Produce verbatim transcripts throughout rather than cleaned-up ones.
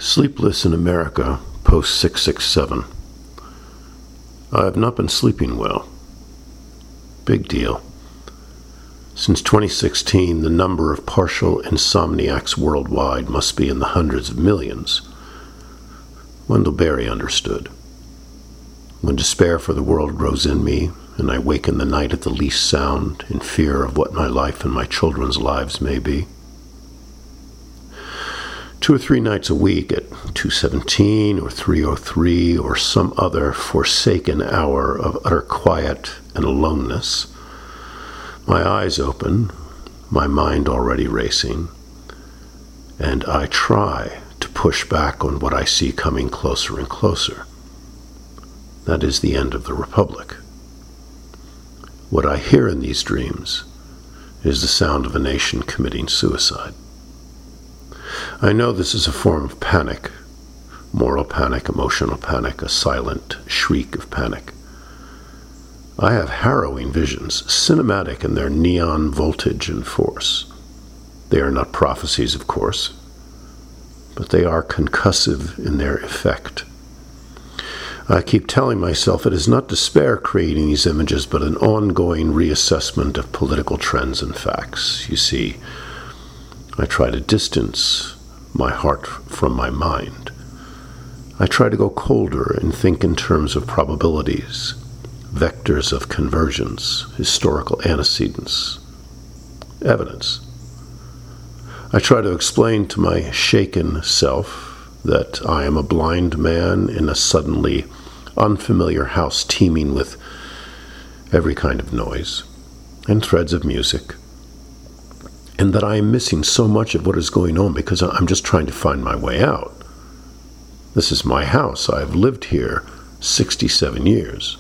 Sleepless in America, post six six seven. I have not been sleeping well. Big deal. Since twenty sixteen, the number of partial insomniacs worldwide must be in the hundreds of millions. Wendell Berry understood. When despair for the world grows in me, and I wake in the night at the least sound, in fear of what my life and my children's lives may be. Two or three nights a week at two seventeen or three oh three or some other forsaken hour of utter quiet and aloneness, my eyes open, my mind already racing, and I try to push back on what I see coming closer and closer. That is the end of the Republic. What I hear in these dreams is the sound of a nation committing suicide. I know this is a form of panic, moral panic, emotional panic, a silent shriek of panic. I have harrowing visions, cinematic in their neon voltage and force. They are not prophecies, of course, but they are concussive in their effect. I keep telling myself it is not despair creating these images, but an ongoing reassessment of political trends and facts. You see, I try to distance my heart from my mind. I try to go colder and think in terms of probabilities, vectors of convergence, historical antecedents, evidence. I try to explain to my shaken self that I am a blind man in a suddenly unfamiliar house teeming with every kind of noise and threads of music, and that I am missing so much of what is going on because I'm just trying to find my way out. This is my house. I have lived here sixty-seven years.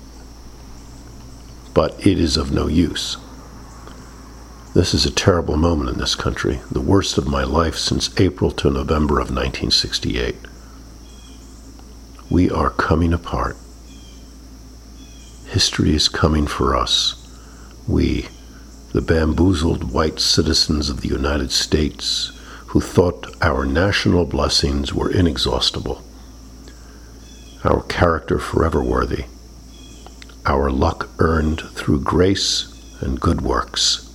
But it is of no use. This is a terrible moment in this country, the worst of my life since April to November of nineteen sixty-eight. We are coming apart. History is coming for us. We, the bamboozled white citizens of the United States who thought our national blessings were inexhaustible, our character forever worthy, our luck earned through grace and good works,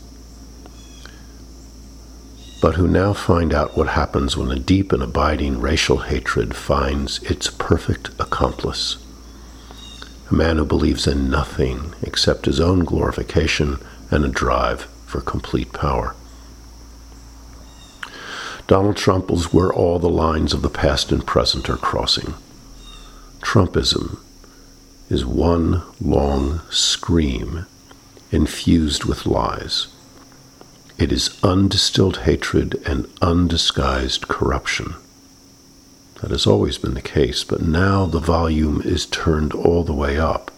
but who now find out what happens when a deep and abiding racial hatred finds its perfect accomplice, a man who believes in nothing except his own glorification and a drive for complete power. Donald Trump is where all the lines of the past and present are crossing. Trumpism is one long scream infused with lies. It is undistilled hatred and undisguised corruption. That has always been the case, but now the volume is turned all the way up.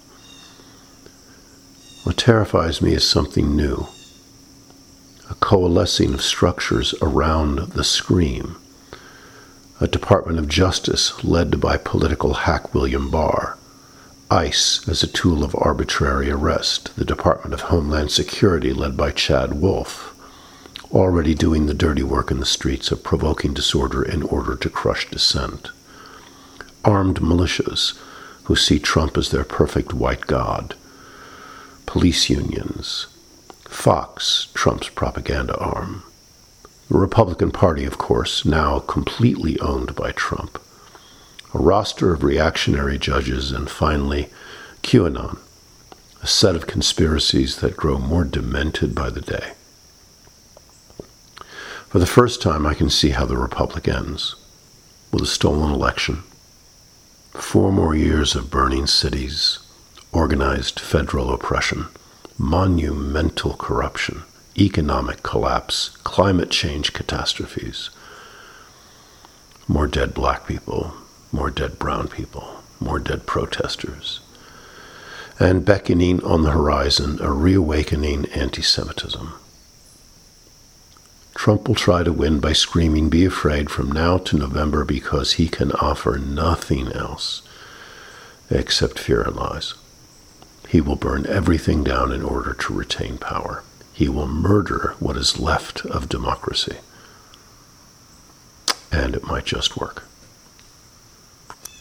What terrifies me is something new, a coalescing of structures around the scream, a Department of Justice led by political hack William Barr, ICE as a tool of arbitrary arrest, the Department of Homeland Security led by Chad Wolf, already doing the dirty work in the streets of provoking disorder in order to crush dissent, armed militias who see Trump as their perfect white god, police unions, Fox, Trump's propaganda arm, the Republican Party, of course, now completely owned by Trump, a roster of reactionary judges, and finally, QAnon, a set of conspiracies that grow more demented by the day. For the first time, I can see how the Republic ends, with a stolen election, four more years of burning cities, organized federal oppression, monumental corruption, economic collapse, climate change catastrophes, more dead black people, more dead brown people, more dead protesters, and beckoning on the horizon a reawakening anti-Semitism. Trump will try to win by screaming, "Be afraid," from now to November because he can offer nothing else except fear and lies. He will burn everything down in order to retain power. He will murder what is left of democracy. And it might just work.